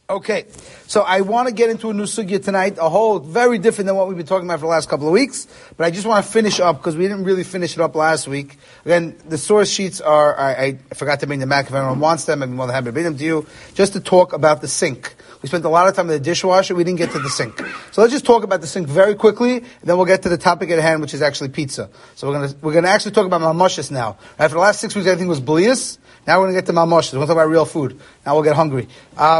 Okay, so I want to get into a new sugya tonight, a whole very different than what we've been talking about for the last couple of weeks, but I just want to finish up because we didn't really finish it up last week. Again, the source sheets are, I forgot to bring them back if anyone wants them, I'd be more than happy to bring them to you, just to talk about the sink. We spent a lot of time in the dishwasher, we didn't get to the sink. So let's just talk about the sink very quickly, and then we'll get to the topic at hand, which is actually pizza. So we're gonna actually talk about mamoshes now. Right, for the last 6 weeks, everything was blias. Now we're going to get to mamoshes. We're going to talk about real food. Now we'll get hungry.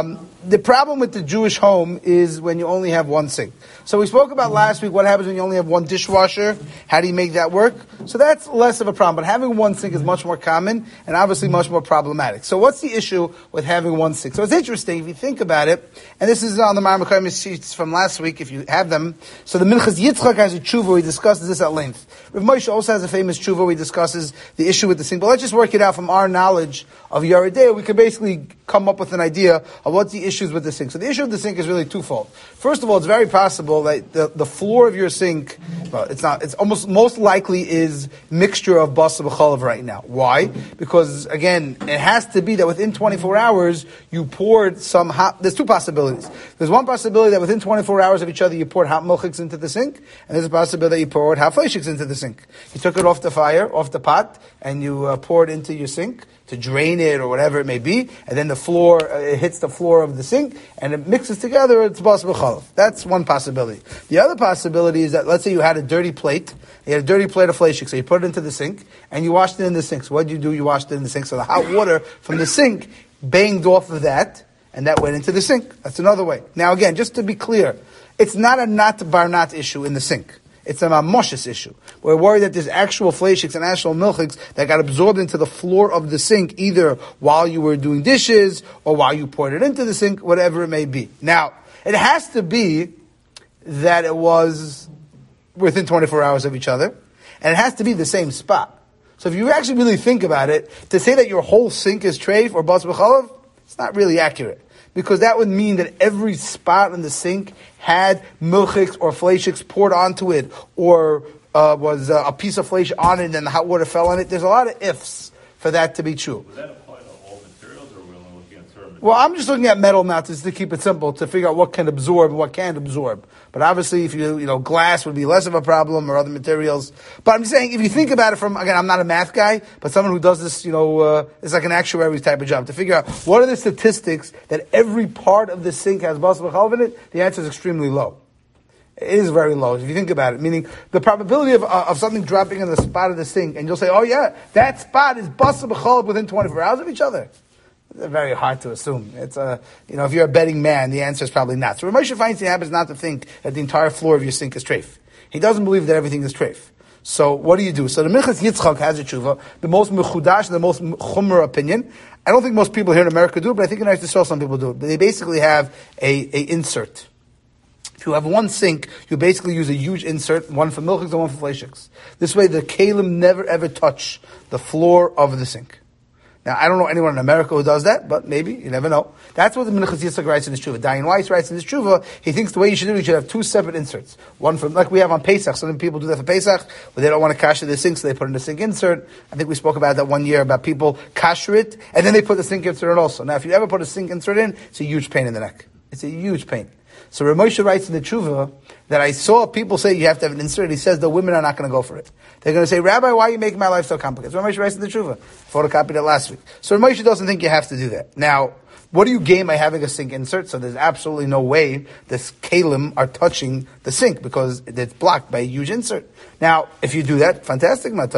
The problem with the Jewish home is when you only have one sink. So we spoke about last week what happens when you only have one dishwasher. How do you make that work? So that's less of a problem. But having one sink is much more common and obviously much more problematic. So what's the issue with having one sink? So it's interesting if you think about it. And this is on the Maram HaKaim sheets from last week if you have them. So the Minchas Yitzchak has a tshuva. He discusses this at length. Rav Moshe also has a famous tshuva where he discusses the issue with the sink. But let's just work it out from our knowledge of Yoreh De'ah. We could basically come up with an idea of what's the issues with the sink. So the issue of the sink is really twofold. First of all, it's very possible that the floor of your sink, well, it's almost most likely is mixture of basar b'chalav right now. Why? Because again, it has to be that within 24 hours you poured some hot, there's two possibilities. There's one possibility that within 24 hours of each other you poured hot milchiks into the sink, and there's a possibility that you poured hot fleishiks into the sink. You took it off the fire, off the pot, and you poured into your sink to drain it or whatever it may be, and then the floor, it hits the floor of the sink, and it mixes together, it's basar b'chalav. That's one possibility. The other possibility is that, let's say you had a dirty plate, you had a dirty plate of fleishik, so you put it into the sink, and you washed it in the sink. So what did you do? You washed it in the sink, so the hot water from the sink banged off of that, and that went into the sink. That's another way. Now again, just to be clear, it's not a nat bar nat issue in the sink. It's a mamoshes issue. We're worried that there's actual fleishiks and actual milchiks that got absorbed into the floor of the sink, either while you were doing dishes or while you poured it into the sink, whatever it may be. Now, it has to be that it was within 24 hours of each other, and it has to be the same spot. So if you actually really think about it, to say that your whole sink is treif or basar b'chalav, it's not really accurate. Because that would mean that every spot in the sink had milchiks or fleishiks poured onto it, or was a piece of fleish on it and then the hot water fell on it. There's a lot of ifs for that to be true. Does that apply to all materials, or are we only looking at certain materials? Well, I'm just looking at metal now just to keep it simple, to figure out what can absorb and what can't absorb. But obviously, if glass would be less of a problem, or other materials. But I'm saying, if you think about it from, again, I'm not a math guy, but someone who does this, it's like an actuary type of job, to figure out what are the statistics that every part of the sink has basar b'chalav in it, the answer is extremely low. It is very low, if you think about it. Meaning, the probability of something dropping in the spot of the sink, and you'll say, oh yeah, that spot is basar b'chalav within 24 hours of each other. It's very hard to assume. It's if you're a betting man, the answer is probably not. So Rav Moshe Feinstein happens not to think that the entire floor of your sink is treif. He doesn't believe that everything is treif. So what do you do? So the Minchas Yitzchak has a tshuva, the most mechudash, the most chumrah opinion. I don't think most people here in America do it, but I think in Eretz Yisrael some people do it. They basically have a insert. If you have one sink, you basically use a huge insert, one for milchiks and one for fleishiks. This way the kalim never ever touch the floor of the sink. Now, I don't know anyone in America who does that, but maybe, you never know. That's what the Minchas Yitzchak writes in his tshuva. Dayan Weiss writes in his tshuva, he thinks the way you should do it, you should have two separate inserts. One from, like we have on Pesach. Some people do that for Pesach, but they don't want to kasher the sink, so they put in a sink insert. I think we spoke about that one year, about people kasher it, and then they put the sink insert in also. Now, if you ever put a sink insert in, it's a huge pain in the neck. It's a huge pain. So Rav Moshe writes in the tshuva that I saw people say you have to have an insert. He says the women are not going to go for it. They're going to say, Rabbi, why are you making my life so complicated? So Rav Moshe writes in the tshuva. Photocopied it last week. So Rav Moshe doesn't think you have to do that. Now, what do you gain by having a sink insert? So there's absolutely no way this kalim are touching the sink because it's blocked by a huge insert. Now, if you do that, fantastic. Most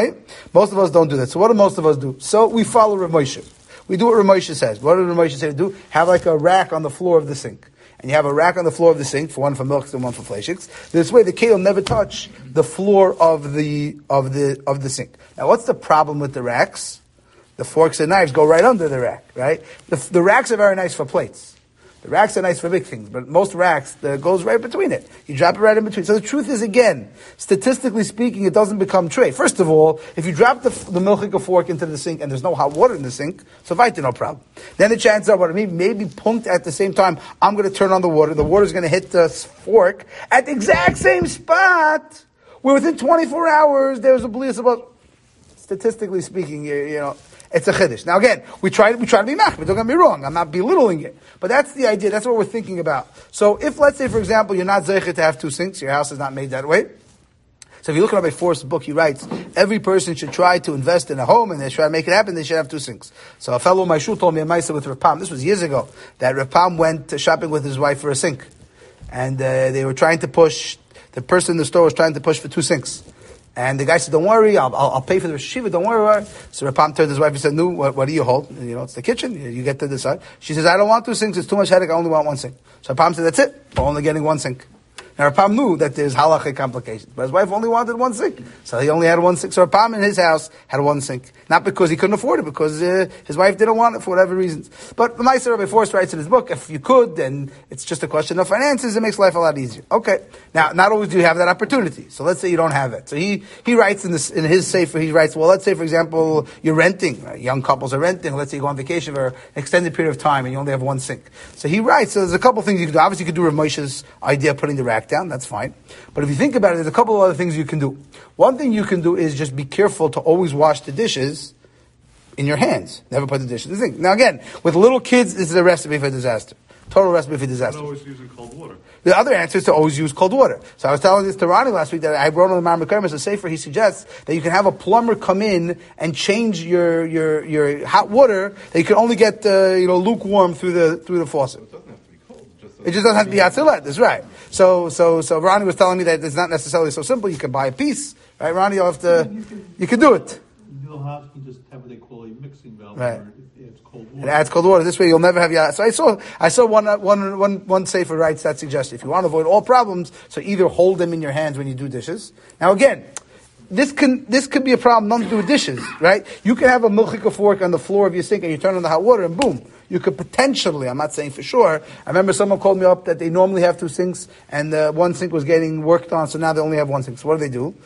of us don't do that. So what do most of us do? So we follow Rav Moshe. We do what Rav Moshe says. What did Rav Moshe say to do? Have like a rack on the floor of the sink. And you have a rack on the floor of the sink, for one for milks and one for fleishiks. This way the keli will never touch the floor of the sink. Now what's the problem with the racks? The forks and knives go right under the rack, right? The racks are very nice for plates. The racks are nice for big things, but most racks, it goes right between it. You drop it right in between. So the truth is, again, statistically speaking, it doesn't become tray. First of all, if you drop the milchik fork into the sink and there's no hot water in the sink, so vaita, no problem. Then the chances are, maybe punked at the same time, I'm going to turn on the water is going to hit the fork at the exact same spot, where within 24 hours, there's a blias about, statistically speaking, It's a chiddush. Now again, we try to be machmir. Don't get me wrong. I'm not belittling it, but that's the idea. That's what we're thinking about. So if, let's say, for example, you're not zeichet to have 2 sinks, your house is not made that way. So if you look at Rabbi Forst's book, he writes, every person should try to invest in a home and they try to make it happen, they should have 2 sinks. So a fellow in my shul told me a ma'aseh with Rav Pam. This was years ago, that Rav Pam went shopping with his wife for a sink. And they were trying to push, the person in the store was trying to push for 2 sinks. And the guy said, don't worry, I'll pay for the Shiva, don't worry. So Rav Pam turned to his wife and said, no, what do you hold? It's the kitchen, you get to decide. She says, I don't want 2 sinks, it's too much headache, I only want 1 sink. So Rav Pam said, that's it, we're only getting 1 sink. Now, Rav Pam knew that there's halachic complications, but his wife only wanted 1 sink. So he only had 1 sink. So Rav Pam in his house had 1 sink. Not because he couldn't afford it, because his wife didn't want it for whatever reasons. But the Ma'aser Rabbi Forst writes in his book, if you could, then it's just a question of finances, it makes life a lot easier. Okay. Now, not always do you have that opportunity. So let's say you don't have it. So he writes in his sefer, he writes, well, let's say, for example, you're renting, young couples are renting, let's say you go on vacation for an extended period of time and you only have 1 sink. So he writes, so there's a couple things you can do. Obviously, you could do Rav Moshe's idea of putting the rack down, that's fine. But if you think about it, there's a couple of other things you can do. One thing you can do is just be careful to always wash the dishes in your hands. Never put the dishes in the sink. Now again, with little kids, this is a recipe for disaster. Total recipe for disaster. Not always using cold water. The other answer is to always use cold water. So I was telling this to Ronnie last week that I wrote on the Marmar Kermes a sefer. He suggests that you can have a plumber come in and change your hot water. That you can only get lukewarm through the faucet. It just doesn't have to be Hatzilah, that's right. So Ronnie was telling me that it's not necessarily so simple. You can buy a piece, right, Ronnie? You can do it. You just have what they call a mixing valve. Right. It adds cold water. It adds cold water. This way you'll never have So I saw one sefer writes that suggestion. If you want to avoid all problems, so either hold them in your hands when you do dishes. Now again, this could be a problem, nothing to do with dishes, right? You can have a milchika fork on the floor of your sink and you turn on the hot water and boom. You could potentially, I'm not saying for sure, I remember someone called me up that they normally have 2 sinks and 1 sink was getting worked on, so now they only have 1 sink. So what do?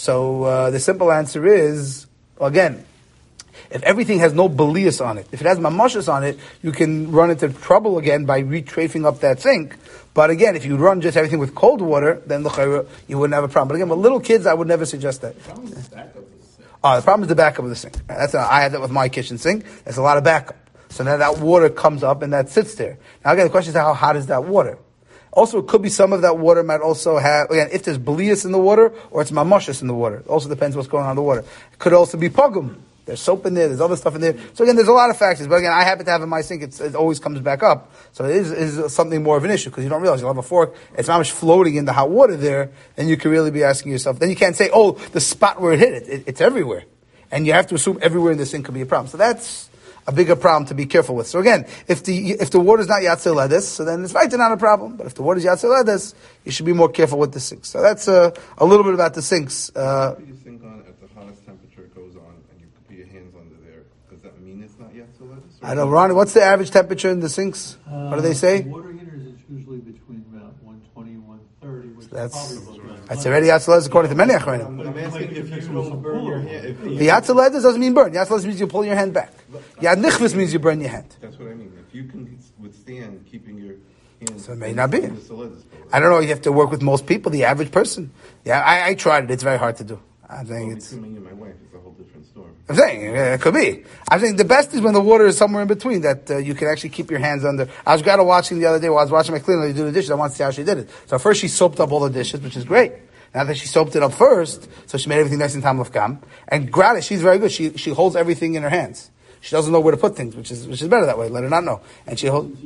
So the simple answer is, again, if everything has no belias on it, if it has mamashas on it, you can run into trouble again by retrafing up that sink. But again, if you run just everything with cold water, then you wouldn't have a problem. But again, with little kids, I would never suggest that. The problem is the backup of the sink. The problem is the backup of the sink. I had that with my kitchen sink. There's a lot of backup. So now that water comes up and that sits there. Now again, the question is how hot is that water? Also, it could be some of that water might also have, again, if there's belias in the water or it's mamashas in the water. It also depends what's going on in the water. It could also be pogum. There's soap in there, there's other stuff in there. So again, there's a lot of factors. But again, I happen to have in my sink, it always comes back up. So it is something more of an issue because you don't realize you'll have a fork, it's not much floating in the hot water there, then you could really be asking yourself, then you can't say, oh, the spot where it hit it's everywhere. And you have to assume everywhere in the sink could be a problem. So that's a bigger problem to be careful with. So again, if the water is not Yatzel Ledes, so then it's right, not a problem. But if the water is Yatzel Ledes, you should be more careful with the sinks. So that's a little bit about the sinks. Put your sink on at the hottest temperature it goes on, and you can put your hands under there. Does that mean it's not Yatzel Ledes? I know, Ronnie, what's the average temperature in the sinks? What do they say? Water heaters is usually between about 120 and 130, which That's is probably about That's already Yatzel Ledes according to many Achronim. I'm asking if you don't burn your hand. The Yatzel Ledes doesn't mean burn. Yatzel Ledes means you pull your hand back. Yad Nichvis means you burn your hand. That's what I mean. If you can withstand keeping your hands... So it may not be. Yatzel Ledes. I don't know, you have to work with most people, the average person. Yeah, I tried it. It's very hard to do. I think it's... Between me and my wife, it's a whole different story. I'm saying, it could be. I'm saying the best is when the water is somewhere in between, that you can actually keep your hands under. I was glad watching the other day while I was watching my cleaner do the dishes. I wanted to see how she did it. So first she soaped up all the dishes, which is great. Now that she soaped it up first, so she made everything nice in tam lefkam. And Grada, she's very good. She holds everything in her hands. She doesn't know where to put things, which is better that way. Let her not know. And she holds...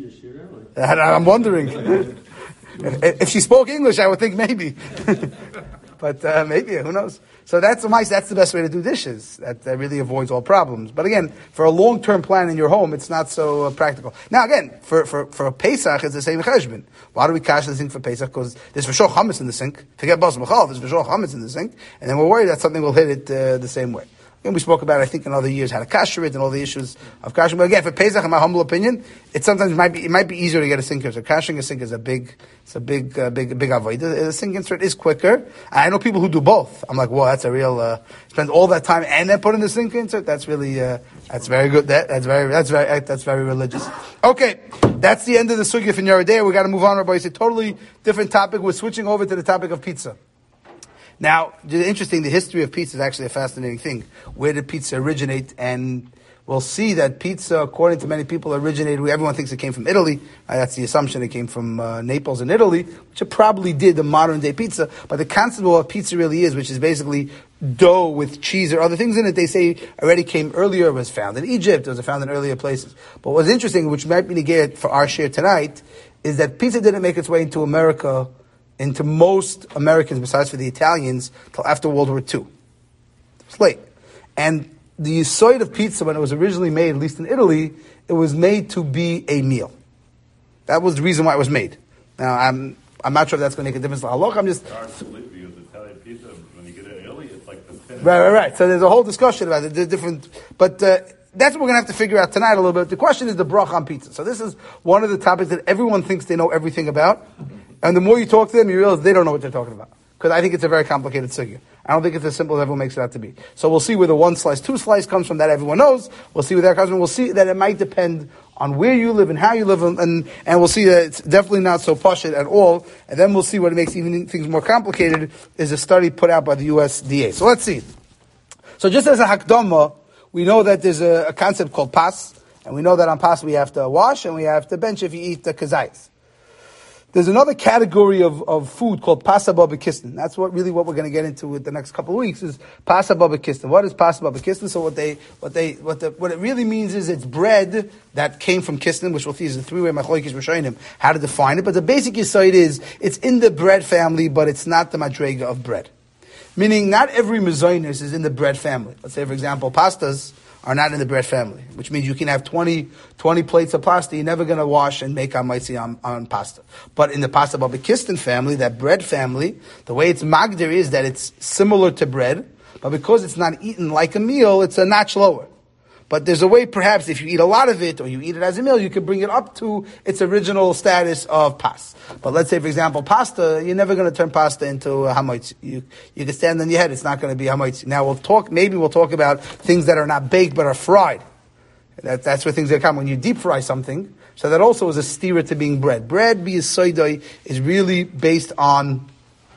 I'm wondering. If she spoke English, I would think maybe. But maybe, who knows? So that's the best way to do dishes. That really avoids all problems. But again, for a long-term plan in your home, it's not so practical. Now again, for Pesach, it's the same cheshbon. Why do we cash the sink for Pesach? Because there's for sure chametz in the sink. Forget bas machal, there's for sure chametz in the sink. And then we're worried that something will hit it the same way. And we spoke about, I think, in other years how to kasher it and all the issues of kashering. But again, for Pesach, in my humble opinion, it might be easier to get a sink insert. Kashering a sink is a big avoid. The sink insert is quicker. I know people who do both. I'm like, whoa, that's a real spend all that time and then put in the sink insert. That's really that's very good. That's very religious. Okay, that's the end of the sugya for Yeridea. We got to move on, Rabbi. It's a totally different topic. We're switching over to the topic of pizza. Now, interesting, the history of pizza is actually a fascinating thing. Where did pizza originate and we'll see that pizza, according to many people, originated. Everyone thinks it came from Italy. That's the assumption. It came from Naples in Italy, which it probably did, the modern day pizza. But the concept of what pizza really is, which is basically dough with cheese or other things in it, they say already came earlier, was found in Egypt, it was found in earlier places. But what's interesting, which might be negated for our share tonight, is that pizza didn't make its way into America, into most Americans, besides for the Italians, till after World War II. It's late. And the side of pizza, when it was originally made, at least in Italy, it was made to be a meal. That was the reason why it was made. Now, I'm not sure if that's going to make a difference to halakha. I'm just... Absolutely, because Italian pizza, when you get it in Italy, it's like the thin. Right. So there's a whole discussion about it. There's different... But that's what we're going to have to figure out tonight a little bit. The question is the bracha on pizza. So this is one of the topics that everyone thinks they know everything about. And the more you talk to them, you realize they don't know what they're talking about. Because I think it's a very complicated sugya. I don't think it's as simple as everyone makes it out to be. So we'll see where the 1 slice, 2 slice comes from, that everyone knows. We'll see where that comes from. We'll see that it might depend on where you live and how you live, and we'll see that it's definitely not so pashut at all. And then we'll see what makes even things more complicated is a study put out by the USDA. So let's see. So just as a hakdama, we know that there's a concept called pas, and we know that on pas we have to wash and we have to bench if you eat the kazayas. There's another category of food called pasa babakistan. That's what we're going to get into with the next couple of weeks is pasa babakistan. What is pasa babakistan? So what it really means is it's bread that came from kistan, which we'll see is a 3-way machlokes rishonim how to define it. But the basic insight is it's in the bread family, but it's not the madrega of bread. Meaning not every mezainis is in the bread family. Let's say, for example, pastas are not in the bread family, which means you can have 20 plates of pasta. You're never going to wash and make hamaitzi on pasta. But in the pasta babakistan family, that bread family, the way it's magdir is that it's similar to bread, but because it's not eaten like a meal, it's a notch lower. But there's a way, perhaps, if you eat a lot of it, or you eat it as a meal, you could bring it up to its original status of pas. But let's say, for example, pasta, you're never going to turn pasta into hamaitzi. You can stand on your head, it's not going to be hamaitzi. Now maybe we'll talk about things that are not baked, but are fried. That's where things come. When you deep fry something, so that also is a steer to being bread. Bread, biyasoidai, is really based on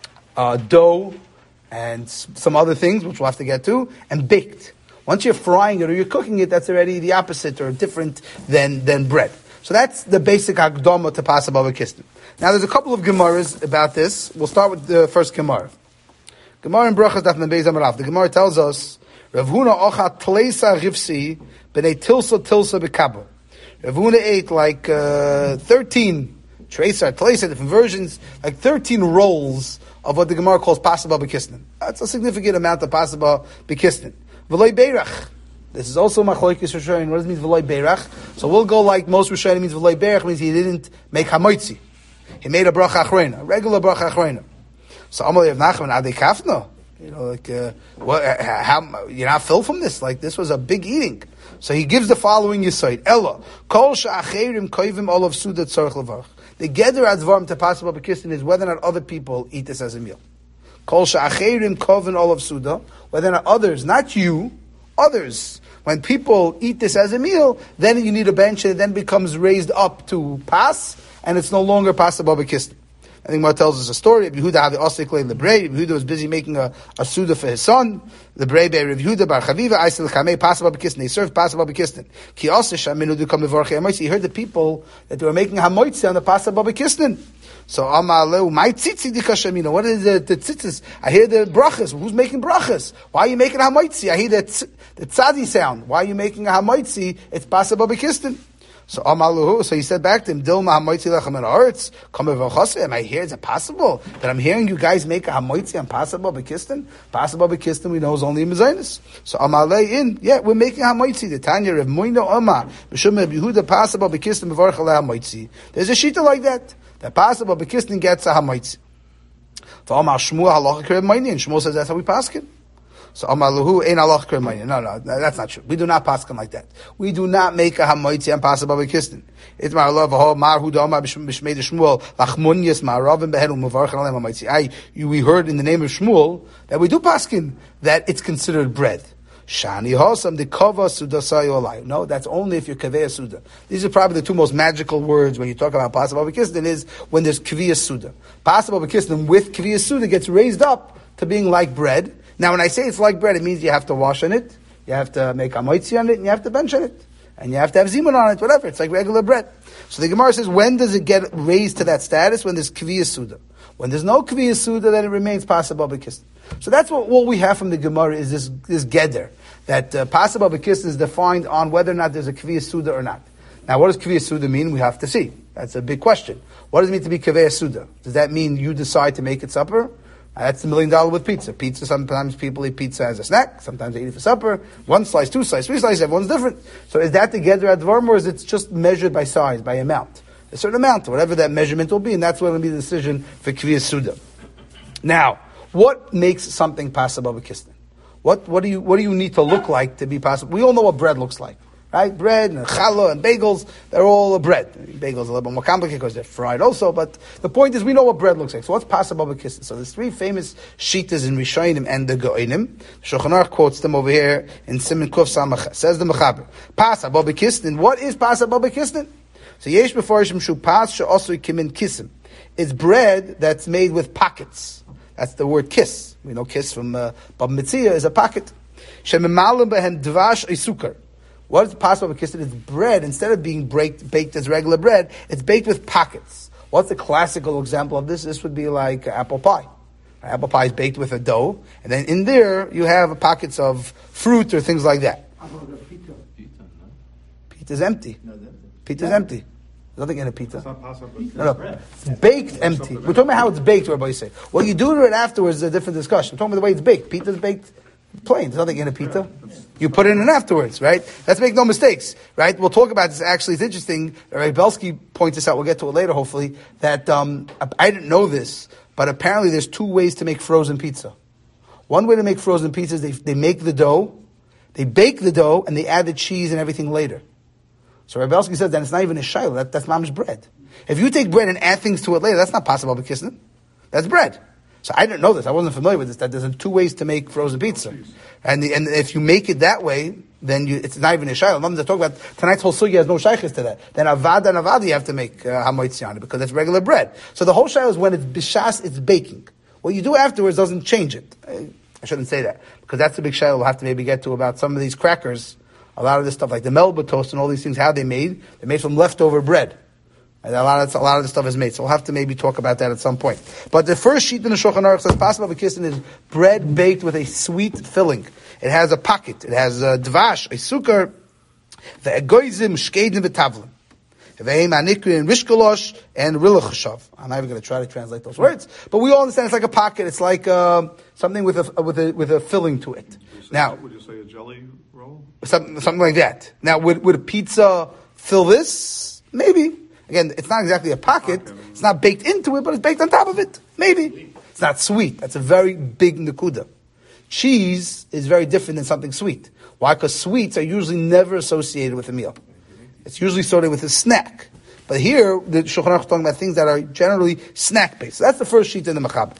dough and some other things, which we'll have to get to, and baked. Once you're frying it or you're cooking it, that's already the opposite or different than bread. So that's the basic hakdama to pasa babakistan. Now there's a couple of gemaras about this. We'll start with the first gemara. Gemara in Brachas Daf Mem Beis Amar Aleph. The Gemara tells us, Rav Huna ocha tleisa rivsi b'nei tilsa b'kabel. Rav Huna ate like 13 tleisa, different versions, like 13 rolls of what the Gemara calls pasa babakistan. That's a significant amount of pasa babakistan. V'loi beirach. This is also machlokes rishonim. What does it mean v'loi beirach? So we'll go like most rishonim means v'loi beirach means he didn't make hamaitzi. He made a bracha achrona, a regular bracha achrona. So Amalei of Nachman adei kafna. How you're not filled from this? Like this was a big eating. So he gives the following yesod: Ella kol she'acherim koivim olav suda tzarich levarach. The geder advarim to pasa babakistan is whether or not other people eat this as a meal. Kol she'acherim koivim olav suda. Whether or not others, not you, others. When people eat this as a meal, then you need a bench and it then becomes raised up to pas, and it's no longer pasa babakistan. I think Mar tells us a story. Yehuda was busy making a suda for his son. Lebrei be Rav Yehuda bar Chaviva Aisel Chamei pasa babakistan. They served pasa babakistan. Ki also shaminu dukam mevorchei hamaitzi. He heard the people that they were making hamaitzi on the pasa babakistan. So Amaleu, my tzitzi dikashamina. What is the tzitzis? I hear the brachas. Who's making brachas? Why are you making a hamaitzi? I hear the tzadi sound. Why are you making a hamaitzi? It's pasa babakistan. So Amaluhu, so he said back to him, Dilma hamaitzi lechem en haaretz, kamev v'chasei. Am I here? Is it possible that I'm hearing you guys make a hamaitzi on pasa babakistan? Pasa babakistan we know is only in mezainis. So Amalei we're making hamaitzi. The Tanya of Moino Oma, B'shum Yehuda pasa babakistan b'varch alei hamaitzi. There's a shita like that. That pasa babakistan gets a hamaitzi. For Amar Shmuel halacha k'reb mayni, and Shmuel says that's how we paskin. So Amaluhu ain't halacha k'reb mayni. No, that's not true. We do not paskin like that. We do not make a hamaitzi on pasa babakistan. It's my love of Mar Huda Amar b'shmei Shmuel lachmunyas ma'aravim behedu mevarch alei hamaitzi. We heard in the name of Shmuel that we do paskin that it's considered bread. Shani Hosam the Kava Sudasai Olai. No, that's only if you're Kaveya Suda. These are probably the two most magical words when you talk about Pasa Babakistan is when there's Kaveya Suda. Pasa Babakistan with Kaveya Suda gets raised up to being like bread. Now when I say it's like bread, it means you have to wash on it. You have to make amoitzi on it, and you have to bench on it. And you have to have zimun on it, whatever. It's like regular bread. So the Gemara says, when does it get raised to that status? When there's kviyas suda. When there's no kviyas suda, then it remains possible b'kistin. So that's what all we have from the Gemara is this geder. That possible b'kistin is defined on whether or not there's a kviyas suda or not. Now, what does kviyas suda mean? We have to see. That's a big question. What does it mean to be kviyas suda? Does that mean you decide to make it supper? That's the $1 million with pizza. Pizza, sometimes people eat pizza as a snack. Sometimes they eat it for supper. 1 slice, 2 slices, 3 slices, everyone's different. So is that the geder advarim, or is it just measured by size, by amount? A certain amount, whatever that measurement will be, and that's what will be the decision for kviyas suda. Now, what makes something possible b'kistin? What do you need to look like to be possible? We all know what bread looks like. Right? Bread and challah and bagels, they're all bread. Bagels are a little bit more complicated because they're fried also, but the point is we know what bread looks like. So what's possible b'kistin? So there's 3 famous shitas in Rishonim and the Go'inim. Shulchan Aruch quotes them over here in Siman Kuf Samach. Says the Mechaber, possible b'kistin. What is possible b'kistin? So yesh b'forishim shu pas she'osui kimin kisim. It's bread that's made with pockets. That's the word kiss. We know kiss from Bab Mitzia is a pocket. Shememalim behem dvash isukar. What is possible b'kistin? It's bread, instead of being baked as regular bread, it's baked with pockets. What's the classical example of this? This would be like apple pie. Apple pie is baked with a dough, and then in there you have pockets of fruit or things like that. How about the pita? Pita's empty. No, that's Pita's empty. There's nothing in a It's pita. not possible. No. It's baked empty. We're talking about how it's baked, what everybody say. What you do to it afterwards is a different discussion. We're talking about the way it's baked. Pita's baked plain. There's nothing in a pita. You put it in afterwards, right? Let's make no mistakes, right? We'll talk about this. Actually, it's interesting. Rabbi Belsky points this out. We'll get to it later, hopefully. That I didn't know this, but apparently there's 2 ways to make frozen pizza. One way to make frozen pizza is they make the dough, they bake the dough, and they add the cheese and everything later. So Rabbi Belsky says that it's not even a shayla. That's mamish bread. If you take bread and add things to it later, that's not possible b'kisnin. That's bread. So I didn't know this. I wasn't familiar with this. That there's 2 ways to make frozen pizza, and if you make it that way, then it's not even a shayla. Mom, talk about tonight's whole sugya has no shaykhis to that. Then avada and avada you have to make hamoitzi on it because that's regular bread. So the whole shayla is when it's bishas, it's baking. What you do afterwards doesn't change it. I shouldn't say that because that's the big shayla. We'll have to maybe get to about some of these crackers. A lot of this stuff, like the melba toast and all these things, how they made? They're made from leftover bread. And a lot of the stuff is made. So we'll have to maybe talk about that at some point. But the first sheet in the Shulchan Aruch says possible b'kistin is bread baked with a sweet filling. It has a pocket. It has a dvash, a sukkar, the egoizim, shkedim, v'tavlim. Ve'im anikrin, rishkolosh, and rilachashav. I'm not even going to try to translate those words, but we all understand it's like a pocket. It's like something with a filling to it. Now, would you say a jelly roll? Something like that. Now, would a pizza fill this? Maybe. Again, it's not exactly a pocket. It's not baked into it, but it's baked on top of it. Maybe. It's not sweet. That's a very big nakuda. Cheese is very different than something sweet. Why? Because sweets are usually never associated with a meal. It's usually associated with a snack. But here, the Shulchan Aruch is talking about things that are generally snack-based. So that's the first sheet in the Mechaber.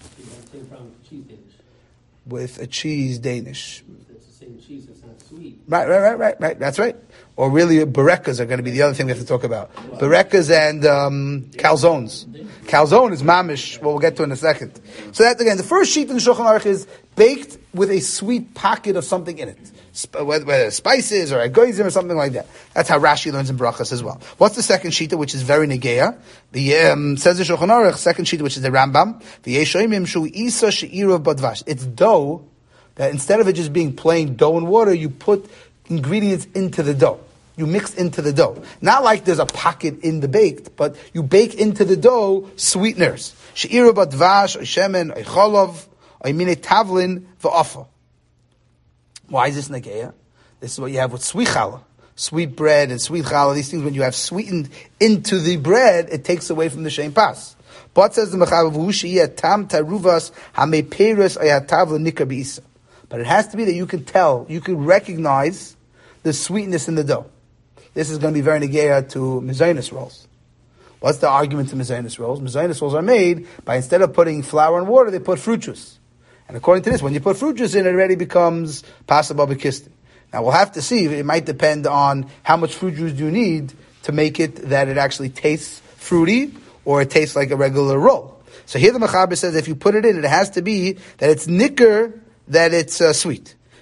With a cheese Danish. It's the same cheese, it's not sweet. Right. That's right. Or really, berekas are going to be the other thing we have to talk about. Berekas and calzones. Calzone is mamish, what we'll get to in a second. So that, again, the first sheet in the Shulchan Aruch is baked with a sweet pocket of something in it. Whether it's spices or egoizim or something like that. That's how Rashi learns in Brachas as well. What's the second sheet, which is very negeya? The says the Shulchan Aruch, second sheet, which is the Rambam. The Yeshoimim shu isa she'ira badvash. It's dough that instead of it just being plain dough and water, you put ingredients into the dough. You mix into the dough. Not like there's a pocket in the baked, but you bake into the dough sweeteners. She'ira badvash, shemen, cholov, mine tavlin, v'afa. Why is this negeya? This is what you have with sweet challah. Sweet bread and sweet challah, these things, when you have sweetened into the bread, it takes away from the shein pas. But says the Mechaber, tam taruvas hameperes ayatav l'nikar b'isa. But it has to be that you can tell, you can recognize the sweetness in the dough. This is going to be very negeya to mezainis rolls. What's the argument to mezainis rolls? Mezainis rolls are made by, instead of putting flour and water, they put fruit juice. And according to this, when you put fruit juice in, it already becomes possible b'kistin. Now we'll have to see. It might depend on how much fruit juice do you need to make it that it actually tastes fruity or it tastes like a regular roll. So here the Mechaber says if you put it in, it has to be that it's nicker, that it's sweet.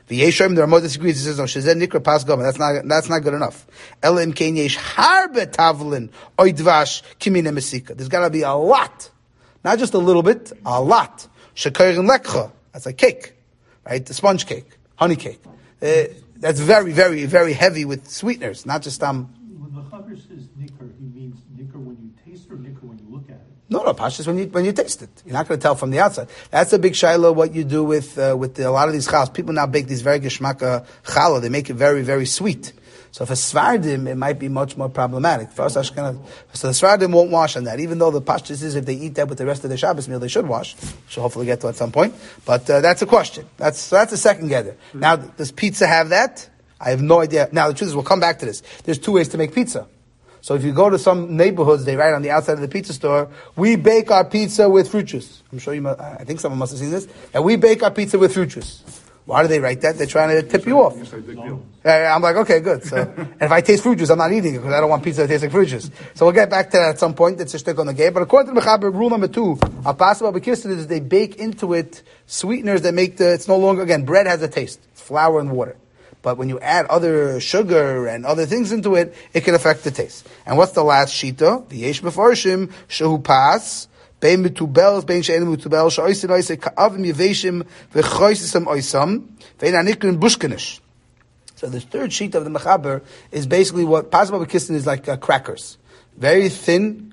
The Yeshayim, the Ramah disagrees. He says, no, Shezen Nikra Pas Gama. That's not good enough. Ela Im Kein Yesh Harbe Tavlin Oy Dvash Kimine Mesika. There's got to be a lot. Not just a little bit, a lot. Shekayrin Lekcha. That's like cake. Right? The sponge cake. Honey cake. That's very, very, very heavy with sweeteners. Not just, When the Chaver says nicker, he means nicker when you taste or nicker when you look at it? No, Pashas when you taste it. You're not going to tell from the outside. That's a big shiloh, what you do with a lot of these chals. People now bake these very geshmaka challah. They make it very, very sweet. So for Svardim, it might be much more problematic. For us Ashkenaz, so the Svardim won't wash on that. Even though the Pashas is if they eat that with the rest of the Shabbos meal, they should wash. We'll hopefully get to at some point. But that's a question. That's a second gather. Now, does pizza have that? I have no idea. Now, the truth is, we'll come back to this. There's two ways to make pizza. So if you go to some neighborhoods, they write on the outside of the pizza store, we bake our pizza with fruit juice. I'm sure I think someone must have seen this. And we bake our pizza with fruit juice. Why do they write that? They're trying to tip you off. I'm like, okay, good. So, and if I taste fruit juice, I'm not eating it because I don't want pizza that tastes like fruit juice. So we'll get back to that at some point. It's a shtick on the game. But according to the Mechaber, rule number 2, al pasaba b'kisnin is they bake into it sweeteners that make it's no longer, again, bread has a taste. It's flour and water. But when you add other sugar and other things into it, it can affect the taste. And what's the last shita? The yesh befarshim shehu pas bein mitubel bein she'en mitubel she'oisin oisei ka'avim yeveshim v'choisisam oisam vein anikrin bushkanish. So the third sheet of the Mechaber is basically what pasaba b'kisnin is like crackers, very thin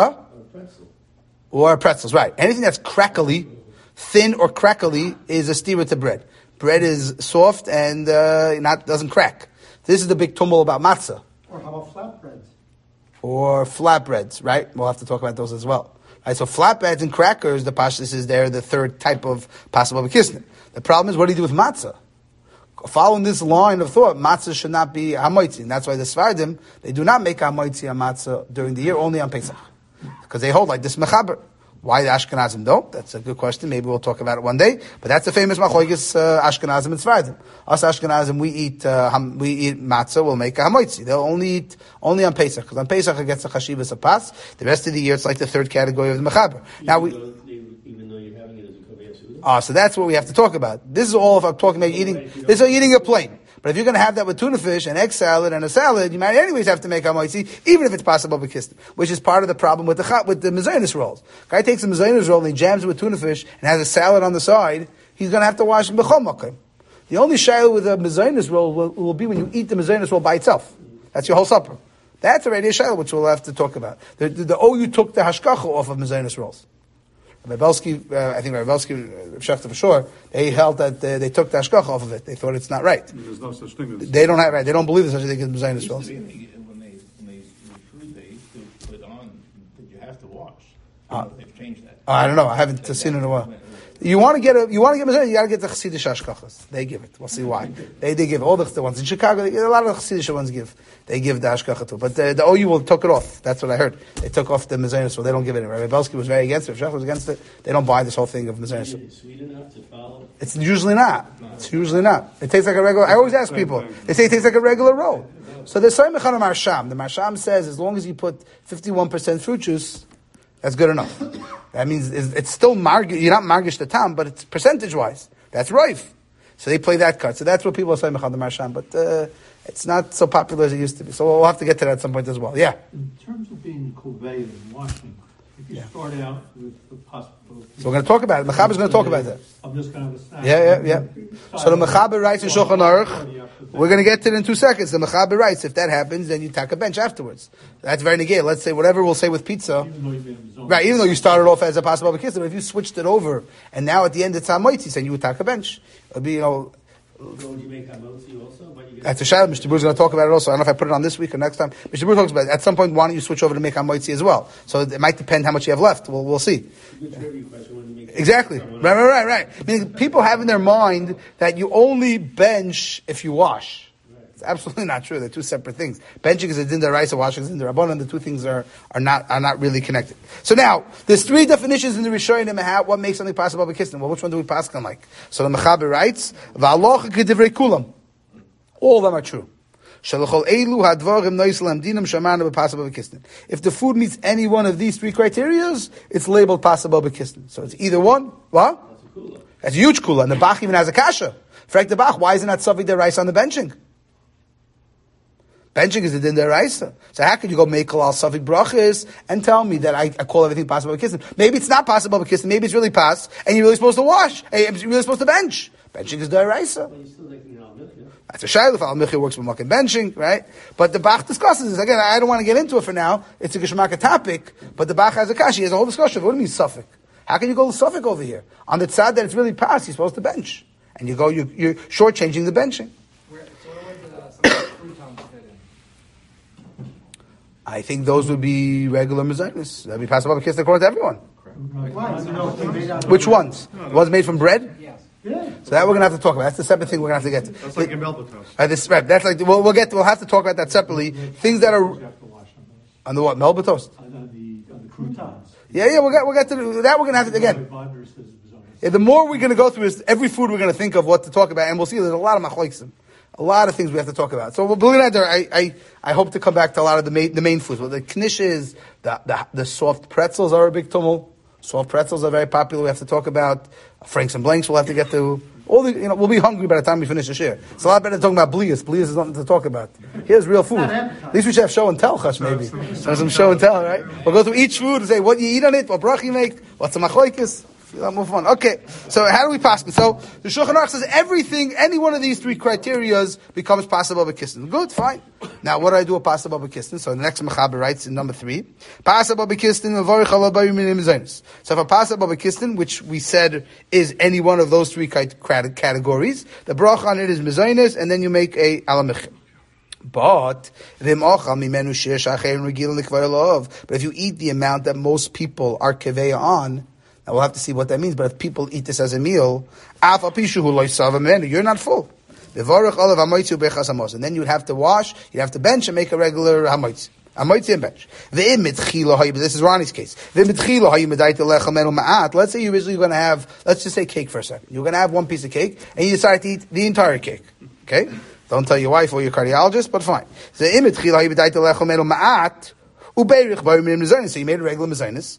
or pretzels, right? Anything that's crackly, thin or crackly is a stira to bread. Bread is soft and doesn't crack. This is the big tumble about matzah. Or how about flatbreads? Or flatbreads, right? We'll have to talk about those as well. Right, so flatbreads and crackers, the pashtus is there, the third type of pasaba b'kisnin. The problem is, what do you do with matzah? Following this line of thought, matzah should not be hamoitzi. And that's why the Svardim, they do not make hamoitzi on matzah during the year, only on Pesach. Because they hold like this mechaber. Why the Ashkenazim don't? That's a good question. Maybe we'll talk about it one day. But that's a famous machlokes Ashkenazim and Svardim. Us Ashkenazim, we eat matzah. We'll make a hamoitzi. They'll only eat only on Pesach, because on Pesach it gets a chashivas a pas. The rest of the year it's like the third category of the mechaber. Now Even though you're having it as a kovei suda. So that's what we have to talk about. This is all if I'm talking about eating. This is eating a plain. But if you're going to have that with tuna fish and egg salad and a salad, you might anyways have to make hamoitzi, even if it's possible b'kisnin, which is part of the problem with the mezainis rolls. Guy takes a mezainis roll and he jams it with tuna fish and has a salad on the side. He's going to have to wash it b'chol makom. The only shayla with a mezainis roll will be when you eat the mezainis roll by itself. That's your whole supper. That's already a shayla which we'll have to talk about. The OU took the hashkacha off of mezainis rolls. Rabbi Belsky, I think Rabbi Belsky, Shechta for sure, they held that they took the hashkacha off of it. They thought it's not right. There's no such thing as... They don't have right. They don't believe there's such a thing as mezainis rolls. When they food, they used to put on that you have to wash. They've changed that. I don't know. I haven't seen it in a while. You want to get mezainis, you got to get the Chassidish hashkachas. They give it. We'll see why. They give all the ones in Chicago. A lot of the Chassidish ones give. They give the hashkacha too. But the OU took it off. That's what I heard. They took off the mezainis, so they don't give it. Rabbi Belsky was very against it. Shach was against it. They don't buy this whole thing of mezainis. Is it sweet enough to follow? It's usually not. It's usually not. It tastes like a regular. I always ask people. They say it tastes like a regular roll. So the Soymech on Marsham. The Marsham says as long as you put 51% fruit juice, that's good enough. That means it's still you're not margish the tam, but it's percentage wise. That's rife. So they play that card. So that's what people are saying on the Marsham. But it's not so popular as it used to be. So we'll have to get to that at some point as well. Yeah. In terms of being kovei and washing, if you start out with the possible... So we're going to talk about it. Mechaber is going to talk about that. I'm just going to have a snack. Yeah. So the Mechaber writes in Shulchan Aruch, we're going to get to it in 2 seconds. The Mechaber writes, if that happens, then you take a bench afterwards. That's very negate. Let's say whatever we'll say with pizza. Right, even though you started off as a possible b'kisnin, but if you switched it over, and now at the end it's hamoitzi, then you would take a bench. It would be, Would you make hamotzi also? That's a shayla. Mr. Brewer's going to talk about it also. I don't know if I put it on this week or next time. Mr. Brewer talks about it. At some point, why don't you switch over to make hamoitzi as well? So it might depend how much you have left. We'll see. Exactly. Right. I mean, people have in their mind that you only bench if you wash. It's absolutely not true. They're two separate things. Benching is a din deraisa, washing is a din derabanan. The two things are not really connected. So now, there's 3 definitions in the Rishonim what makes something possible b'kisnin. Well, which one do we pass on like? So the Mechaber writes, "Va'alocha k'divrei kulam." All of them are true. If the food meets any one of these 3 criteria, it's labeled possible b'kisnin. So it's either one. What? kula. That's a huge kula, and the Bach even has a kasha. Frek the Bach, why isn't that Safik Deraisa on the benching? Benching is the din deraisa. So how could you go make al Safik brachis and tell me that I call everything possible by kissing? Maybe it's not possible by kissing. Maybe it's really pass, and you're really supposed to wash. And you're really supposed to bench. Benching is deraisa. Well, you're still making an al-michya. That's a shayla. If al-michya works with mucking benching, right? But the Bach discusses this. Again, I don't want to get into it for now. It's a geshmaka topic, but the Bach has a kashi. He has a whole discussion. What do you mean Safik? How can you go to Safik over here? On the tzad that it's really pass, you're supposed to bench. And you're shortchanging the benching. Where did some croutons fit in? I think those would be regular mezainis. That'd be passable kiss according to everyone. Which ones? The ones made from bread? Yes. So that we're going to have to talk about. That's the separate thing we're going to have to get to. That's like in Melbatos. Right, that's like, we'll have to talk about that separately. Things that are, You have to wash on those. on the what, Melba toast? On the croutons. Yeah, we'll get to that. We're going to have to, again. Yeah, the more we're going to go through is every food we're going to think of what to talk about, and we'll see there's a lot of machloksim, a lot of things we have to talk about. So, believe it or not, I hope to come back to a lot of the main foods. Well, the knish is the soft pretzels are a big tumult. Soft pretzels are very popular. We have to talk about franks and blanks. We'll have to get to all the. We'll be hungry by the time we finish the share. It's a lot better than talking about blias. Blias is nothing to talk about. Here's real food. At least we should have show and tell, Chash, maybe. Some show and tell, right? We'll go through each food and say what you eat on it, what brach you make, what's a machlokes. Move on. Okay, so how do we pass? So the Shulchan Aruch says everything, any one of these three criterias becomes possible by kissin. Good, fine. Now, what do I do with possible by kissin? So the next Mechaber writes in number 3, possible by kissin. So for possible by kissin, which we said is any one of those three categories, the bracha on it is mezainis, and then you make a alamich. But if you eat the amount that most people are keveya on, now we'll have to see what that means, but if people eat this as a meal, you're not full. And then you'd have to wash, you'd have to bench and make a regular hamoitzi. Hamoitzi and bench. This is Ronnie's case. Let's say you're originally going to have, let's just say cake for a second. You're going to have one piece of cake, and you decide to eat the entire cake. Okay? Don't tell your wife or your cardiologist, but fine. So you made a regular mezainis.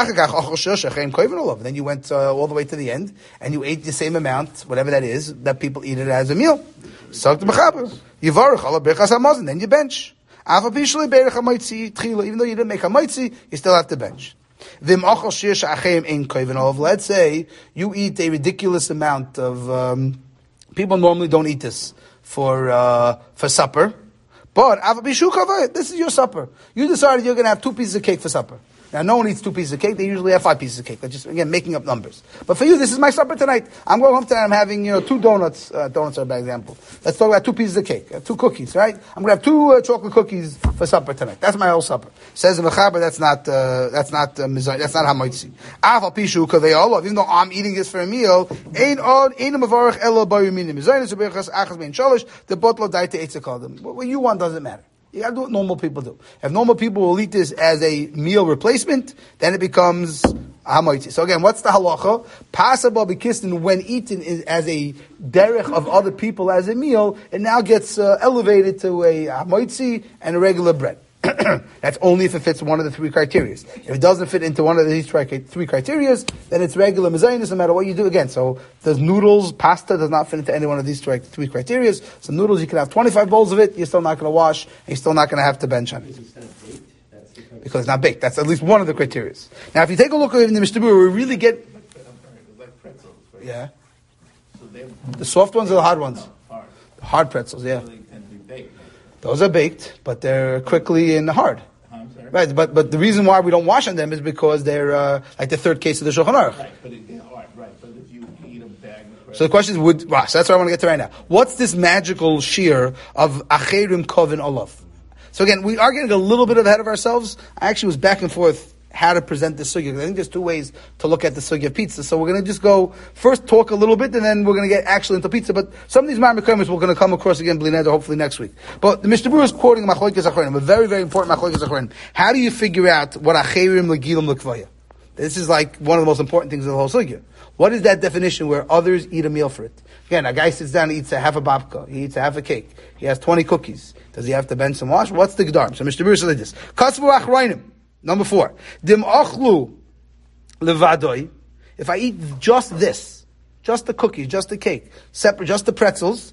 Then you went all the way to the end, and you ate the same amount, whatever that is, that people eat it as a meal. So then you bench. Even though you didn't make hamoitzi, you still have to bench. Let's say you eat a ridiculous amount of. People normally don't eat this for supper. But this is your supper. You decided you're going to have 2 pieces of cake for supper. Now, no one eats 2 pieces of cake. They usually have 5 pieces of cake. They're just, again, making up numbers. But for you, this is my supper tonight. I'm going home tonight. I'm having, 2 donuts. Donuts are a bad example. Let's talk about 2 pieces of cake. 2 cookies, right? I'm going to have 2 chocolate cookies for supper tonight. That's my whole supper. Says the Mechaber, that's not hamoitzi. Even though I'm eating this for a meal, what you want doesn't matter. You gotta do what normal people do. If normal people will eat this as a meal replacement, then it becomes hamoitzi. So again, what's the halacha? Possible b'kistin, when eaten as a derech of other people as a meal, it now gets elevated to a hamoitzi and a regular bread. That's only if it fits one of the 3 criteria. If it doesn't fit into one of these 3 criteria, then it's regular mezainis no matter what you do. Again, so there's noodles, pasta does not fit into any one of these 3 criteria. So noodles, you can have 25 bowls of it, you're still not going to wash, and you're still not going to have to bench on it. Because it's not baked. That's at least one of the criteria. Now, if you take a look at in the Mishnah, we really get... Like pretzels, right? Yeah. So The soft ones or the hard ones? hard. The hard pretzels, yeah. So they tend to be baked. Those are baked, but they're quickly and hard. I'm sorry? Right, but the reason why we don't wash on them is because they're like the third case of the Shulchan Aruch. Right, but they're hard, right. But if you eat a bag of pretzels... So the question is, so that's what I want to get to right now. What's this magical shear of Acherim Kovin Olav? So again, we are getting a little bit ahead of ourselves. I actually was back and forth how to present the sugya. I think there's 2 ways to look at the sugya of pizza. So we're going to just go, first talk a little bit, and then we're going to get actually into pizza. But some of these Ma'amar Kaimis we're going to come across again, Bli Neder, hopefully next week. But the Mishnah Berurah is quoting Machlokes Achronim, a very, very important Machlokes Achronim. How do you figure out what Acherim Legilim Lekvaya? This is like one of the most important things of the whole sugya. What is that definition where others eat a meal for it? Again, a guy sits down and eats a half a babka. He eats a half a cake. He has 20 cookies. Does he have to bench and wash? What's the Gedarm? So Mishnah Berurah says like this. Kasvu Achronim. Number 4. Dim achlu levadoi. If I eat just this, just the cookies, just the cake, separate, just the pretzels.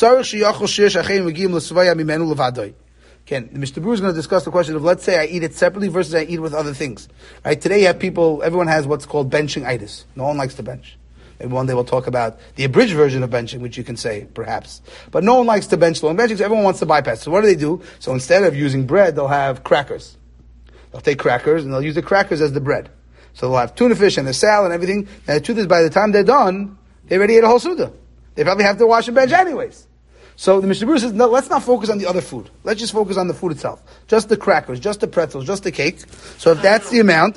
Again, the Mishnah Berurah is going to discuss the question of, let's say I eat it separately versus I eat it with other things. Right? Today you have people, everyone has what's called benching itis. No one likes to bench. Maybe one day we'll talk about the abridged version of benching, which you can say, perhaps. But no one likes to bench long benching, so everyone wants to bypass. So what do? So instead of using bread, they'll have crackers. They'll take crackers, and they'll use the crackers as the bread. So they'll have tuna fish and the salad and everything. And the truth is, by the time they're done, they already ate a whole Suda. They probably have to wash and bench anyways. So the Mishnah Berurah says, no, let's not focus on the other food. Let's just focus on the food itself. Just the crackers, just the pretzels, just the cake. So if that's the amount,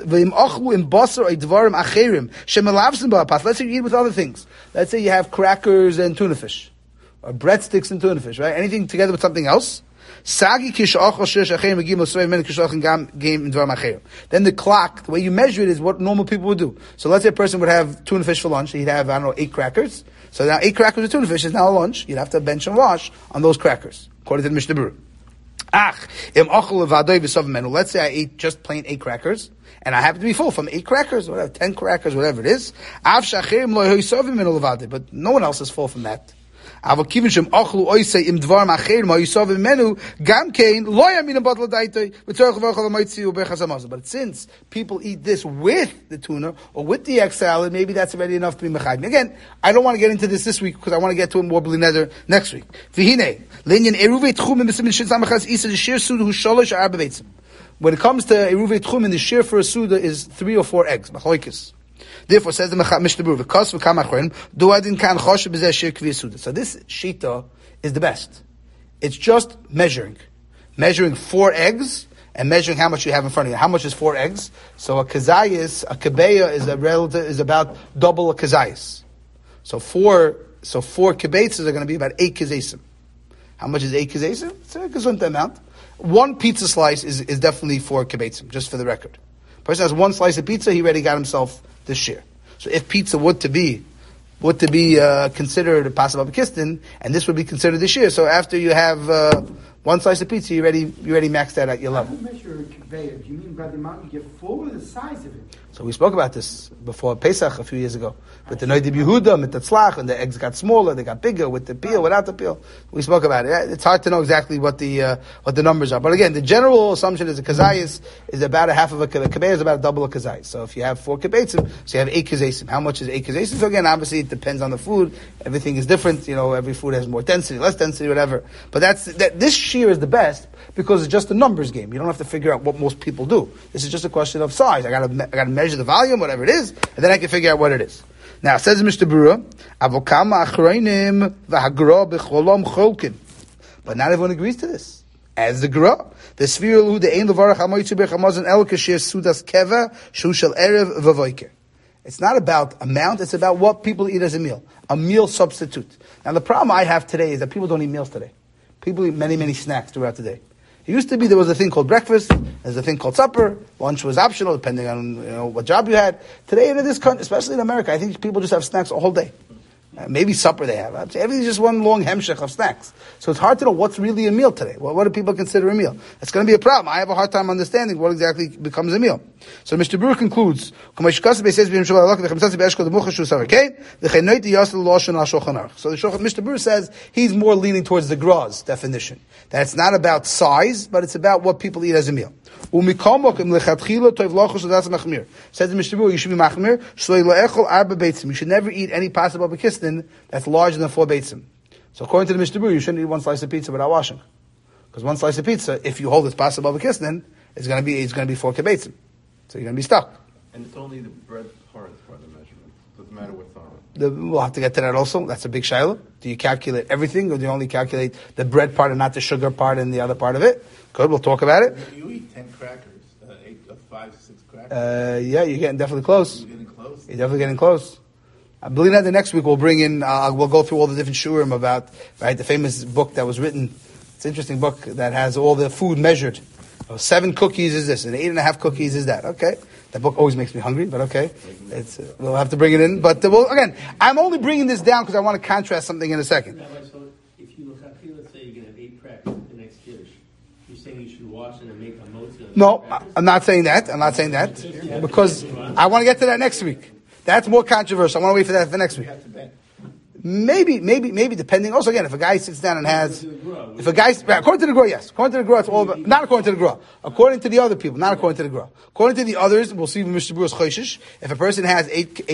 let's say you eat with other things. Let's say you have crackers and tuna fish. Or breadsticks and tuna fish, right? Anything together with something else. Then the clock, the way you measure it is what normal people would do. So let's say a person would have tuna fish for lunch. He'd have, 8 crackers. So now 8 crackers with tuna fish is now a lunch. You'd have to bench and wash on those crackers, according to the Mishnah Berurah. Let's say I ate just plain 8 crackers, and I happen to be full from 8 crackers, whatever, 10 crackers, whatever it is. But no one else is full from that. But since people eat this with the tuna or with the egg salad, maybe that's already enough to be mechayim. Again, I don't want to get into this week because I want to get to it more b'lineder next week. When it comes to eruvei tchumin, the shear for a suda is 3 or 4 eggs. Therefore, says the Mishnah Berurah, so this shita is the best. It's just measuring 4 eggs and measuring how much you have in front of you. How much is 4 eggs? So a kebeya is about double a kazayas. So 4 kibetzes are going to be about 8 kazesim. How much is 8 kazesim? It's a gesundta amount. 1 pizza slice is definitely 4 kibetzim, just for the record. Person has 1 slice of pizza, he already got himself this share. So if pizza would to be considered a possible kistin, and this would be considered this year. So after you have 1 slice of pizza, you already maxed that at your level. How do you measure a conveyor? Do you mean by the amount you get full or the size of it? So we spoke about this before Pesach a few years ago. With the Noidib Yehuda, with the tzlach, and the eggs got smaller, they got bigger, with the peel, without the peel. We spoke about it. It's hard to know exactly what the numbers are. But again, the general assumption is a kazayis is about a half of a kibbeis is about double a kazayis. So if you have 4 kibbetzim, so you have 8 kazesim. How much is 8 kazesim? So again, obviously it depends on the food. Everything is different. Every food has more density, less density, whatever. But this shear is the best because it's just a numbers game. You don't have to figure out what most people do. This is just a question of size. I gotta measure the volume, whatever it is, and then I can figure out what it is. Now, it says in Mishnah Berurah, Avokama achroinim v'hagra b'cholom cholkin. But not everyone agrees to this. As the Gra, the Sfir Lu, the Ein Levarach HaMoitzu B'Chamazon El Kashir Sudas Keva Shu Shel Erev V'Voiker. It's not about amount, it's about what people eat as a meal. A meal substitute. Now, the problem I have today is that people don't eat meals today. People eat many, many snacks throughout the day. It used to be there was a thing called breakfast, there's a thing called supper, lunch was optional depending on what job you had. Today in this country, especially in America, I think people just have snacks all whole day. Maybe supper they have. Everything's just one long hemshech of snacks. So it's hard to know what's really a meal today. What do people consider a meal? It's going to be a problem. I have a hard time understanding what exactly becomes a meal. So Mr. Berurah concludes, so the Mr. Berurah says he's more leaning towards the Gra's definition. That it's not about size, but it's about what people eat as a meal. Says the Mr. Berurah, you should be machmir. You should never eat any possible bekistin that's larger than 4 beitzim. So according to the Mr. Berurah, you shouldn't eat 1 slice of pizza without washing. Because 1 slice of pizza, if you hold it's possible bekistin, it's going to be 4 kibbetzim. So you're going to be stuck. And it's only the bread part is part of the measurement. Doesn't matter what's on it. We'll have to get to that also. That's a big shiloh. Do you calculate everything, or do you only calculate the bread part and not the sugar part and the other part of it? Good, we'll talk about it. You eat 10 crackers, 5, 6 crackers. Yeah, you're getting definitely close. You're getting close. You're definitely getting close. I believe that the next week we'll bring in, we'll go through all the different shurim about, the famous book that was written. It's an interesting book that has all the food measured. 7 cookies is this, and 8.5 cookies is that. Okay. That book always makes me hungry, but okay. We'll have to bring it in. But again, I'm only bringing this down because I want to contrast something in a second. Rabbi, so if you look at, let's say you're going to have 8 crackers the next Kiddush, you're saying you should wash them and make a motzi? No, I'm not saying that. Because I want to get to that next week. That's more controversial. I want to wait for that for next week. You have to bench. Maybe, depending. Also, again, if a guy sits down and has, if a guy, according to the Gra, yes. According to the Gra, it's all about, not according to the Gra. According to the other people, not according to the Gra. According to the others, we'll see Mishnah Berurah's Choshish. If a person has 4